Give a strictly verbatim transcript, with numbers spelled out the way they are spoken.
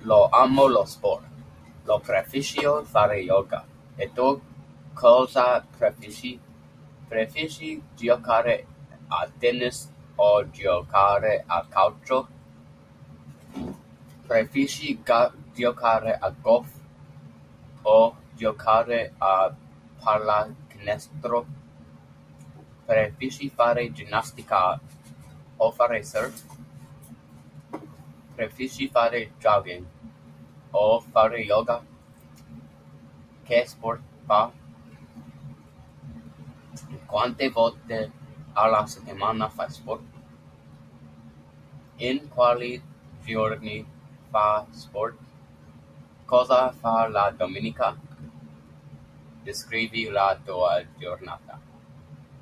Lo amo lo sport. Lo preficio fare yoga. E tu cosa preferisci? Preferisci giocare a tennis o giocare a calcio? Preferisci ga- giocare a golf o giocare a pallacanestro? Preferisci fare ginnastica o fare surf? Preferisci fare jogging o fare yoga? Che sport fa? Quante volte alla settimana fai sport? In quali giorni fa sport? Cosa fa la domenica? Descrivi la tua giornata.